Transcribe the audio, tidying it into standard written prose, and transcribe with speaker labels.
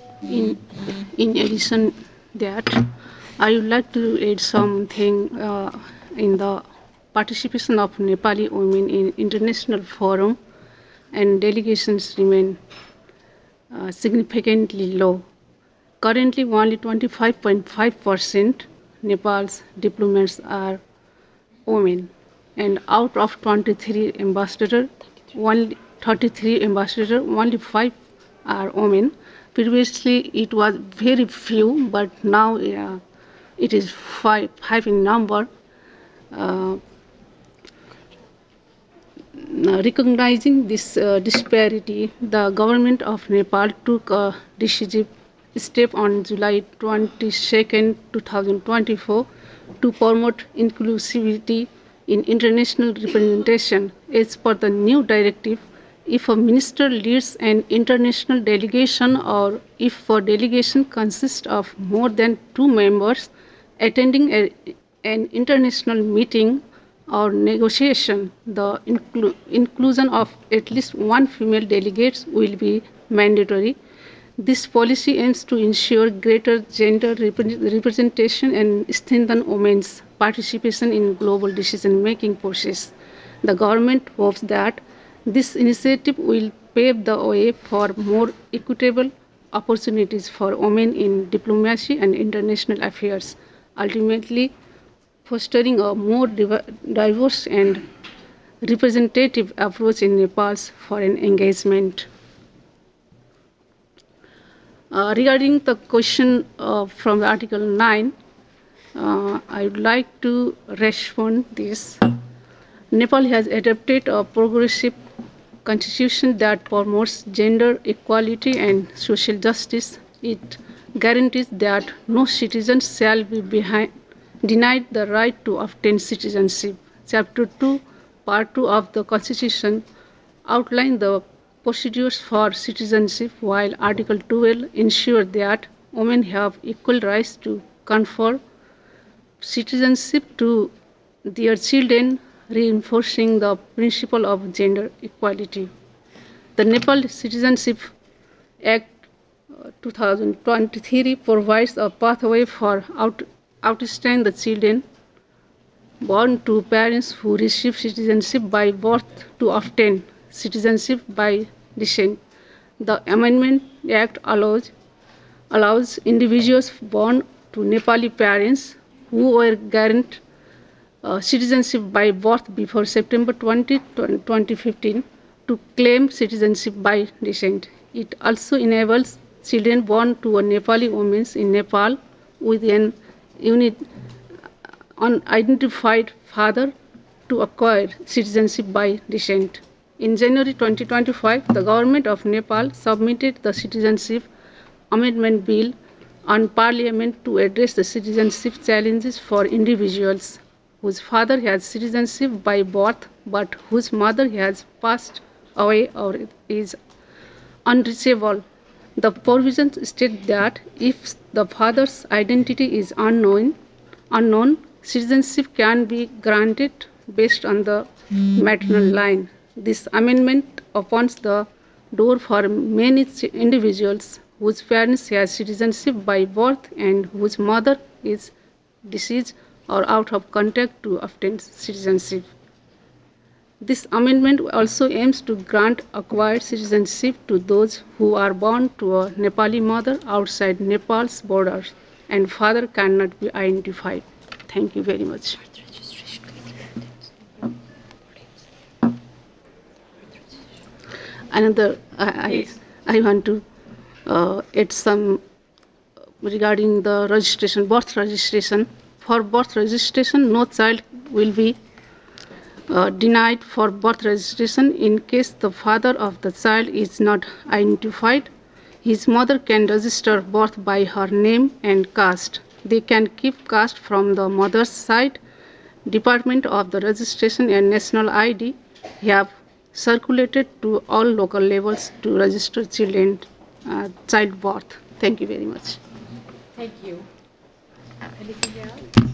Speaker 1: In, in addition that, I would like to add something in the participation of Nepali women in international forum and delegations remain significantly low. Currently, only 25.5% Nepal's diplomats are women, and out of 23 ambassadors, only 33 ambassadors, only 5 are women. Previously, it was very few, but now it is five in number. Uh, Recognizing this disparity, the government of Nepal took a decisive step on July 22, 2024 to promote inclusivity in international representation. As per the new directive, if a minister leads an international delegation or if a delegation consists of more than 2 members attending an international meeting or negotiation, the inclusion of at least one female delegate will be mandatory. This policy aims to ensure greater gender representation and strengthen women's participation in global decision-making process. The government hopes that this initiative will pave the way for more equitable opportunities for women in diplomacy and international affairs, ultimately fostering a more diverse and representative approach in Nepal's foreign engagement. Regarding the question from Article 9, I would like to respond this. Nepal has adopted a progressive constitution that promotes gender equality and social justice. It guarantees that no citizen shall be denied the right to obtain citizenship. Chapter 2, Part 2 of the Constitution outlines the procedures for citizenship, while Article 12 ensures that women have equal rights to confer citizenship to their children, reinforcing the principle of gender equality. The Nepal Citizenship Act 2023 provides a pathway for outstanding the children born to parents who receive citizenship by birth to obtain citizenship by descent. The Amendment Act allows individuals born to Nepali parents who were granted citizenship by birth before September 20, 2015 to claim citizenship by descent. It also enables children born to a Nepali woman in Nepal with an unit unidentified father to acquire citizenship by descent. In January 2025, the government of Nepal submitted the Citizenship Amendment Bill on Parliament to address the citizenship challenges for individuals whose father has citizenship by birth but whose mother has passed away or is unreachable. The provisions state that if the father's identity is unknown, citizenship can be granted based on the maternal line. This amendment opens the door for many individuals whose parents have citizenship by birth and whose mother is deceased or out of contact to obtain citizenship. This amendment also aims to grant acquired citizenship to those who are born to a Nepali mother outside Nepal's borders and father cannot be identified. Thank you very much. Another, I want to add some regarding the registration, birth registration. For birth registration, no child will be denied for birth registration in case the father of the child is not identified. His mother can register birth by her name and caste. They can keep caste from the mother's side. Department of the Registration and National ID have circulated to all local levels to register children child birth. Thank you very much.
Speaker 2: Thank you. Anything else?